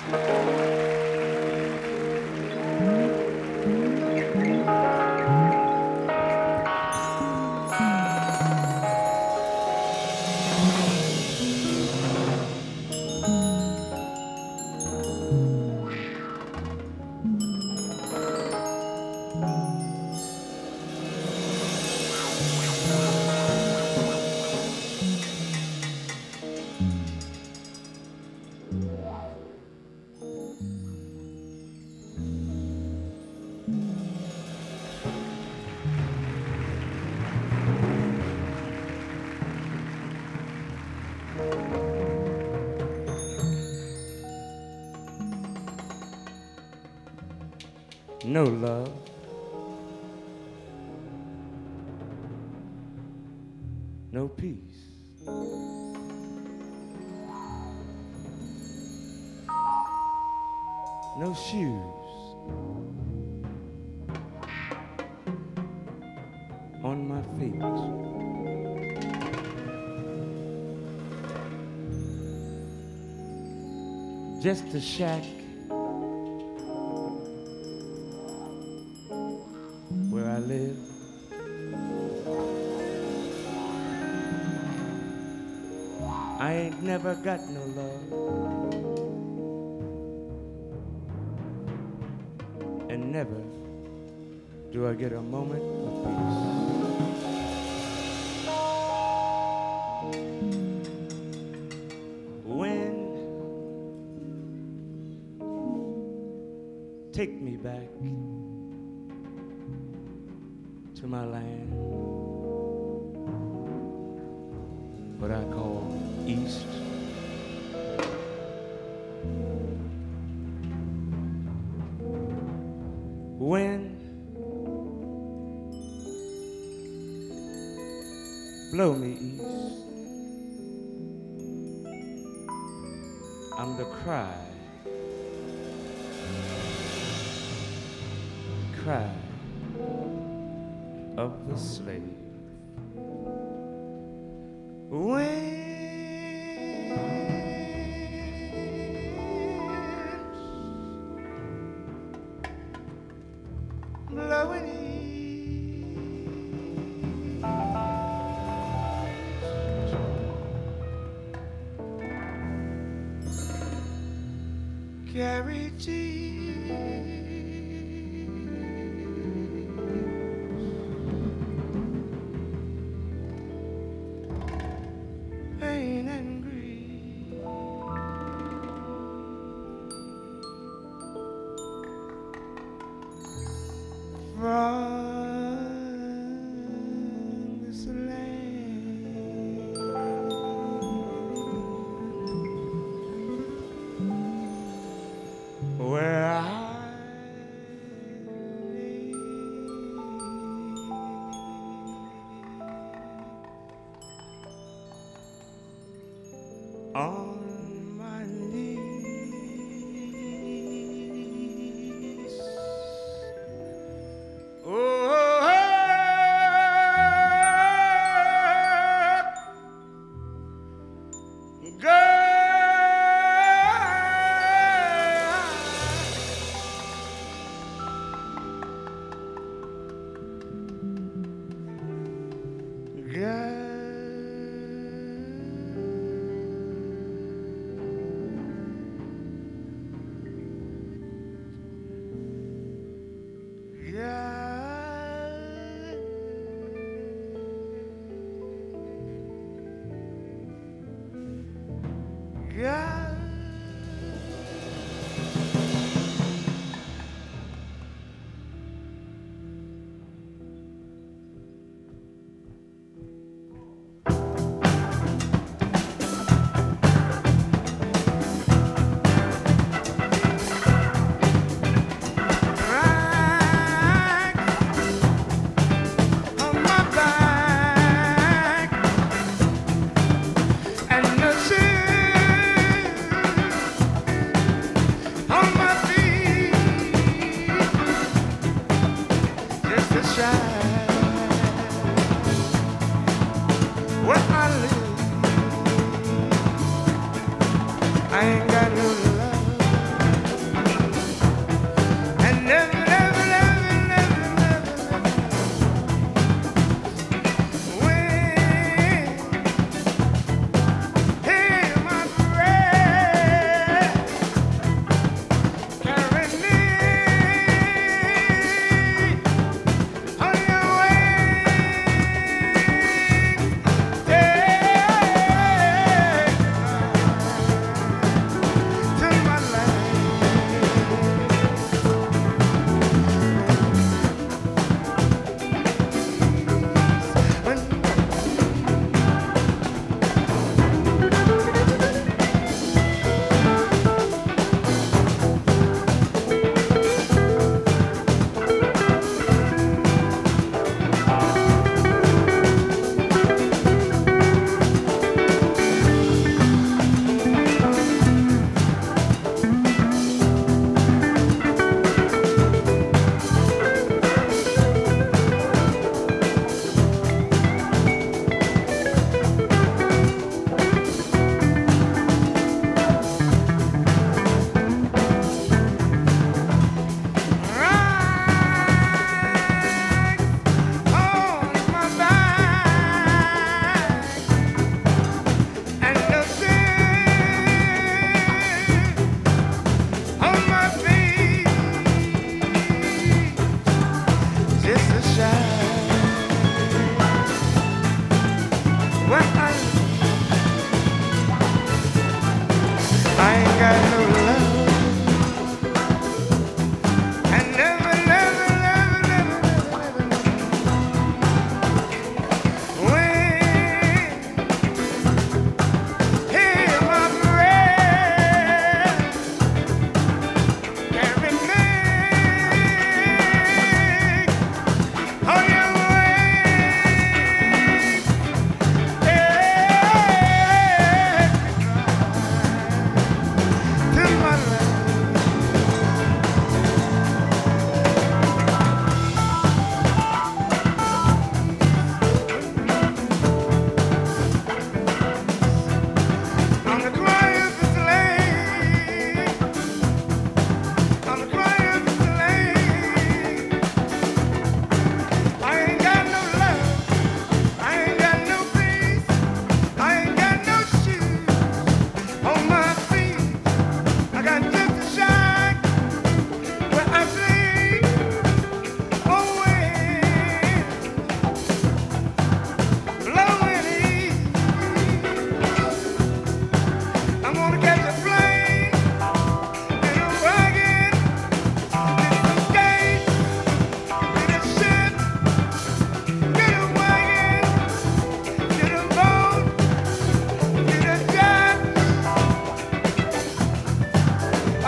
No love, no peace. No shoes on my feet. Just a shack where I live. I ain't never got no love, and never do I get a moment of peace. Wind, take me back to my land, what I call East. Wind, blow me east. I'm the cry of the slave. Blowing east, carry pain and grief. From this land where I live, on my knees. Oh,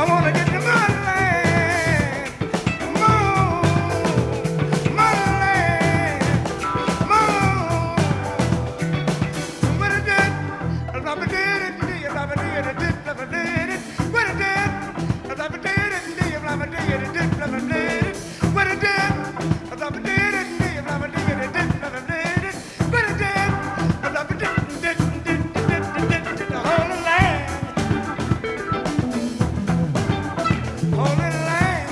wanna get to motherland. Moon, motherland, moon. What it did, I did it, I did it, I did it. What it did, I did it, I did it, I did it. What it did, I did it, I did it, I did it. What it did, I did it, the whole land. Holy land,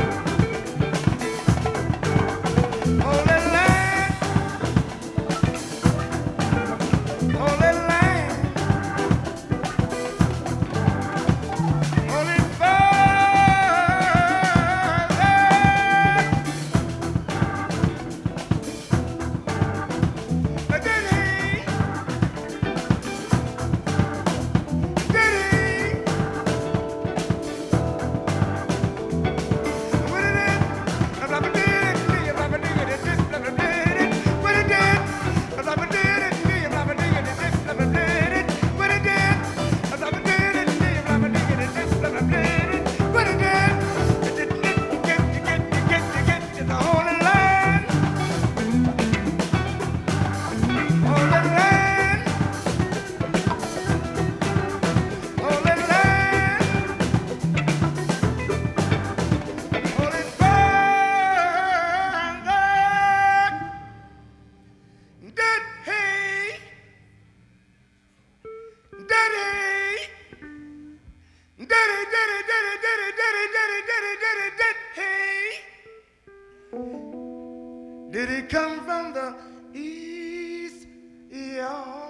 holy land, holy land, holy Did he come from the east? Yeah.